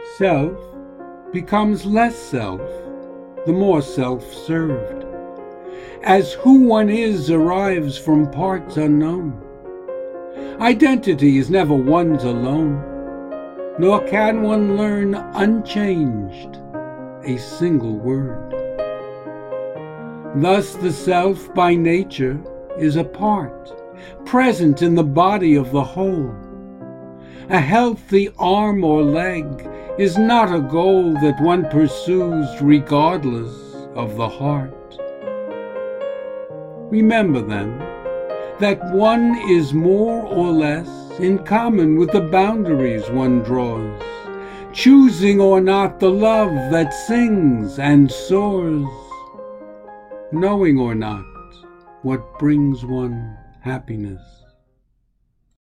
Self becomes less self the more self-served, as who one is arrives from parts unknown. Identity is never one's alone, nor can one learn unchanged a single word. Thus the self by nature is a part, present in the body of the whole. A healthy arm or leg is not a goal that one pursues regardless of the heart. Remember then that one is more or less in common with the boundaries one draws, choosing or not the love that sings and soars, knowing or not what brings one happiness.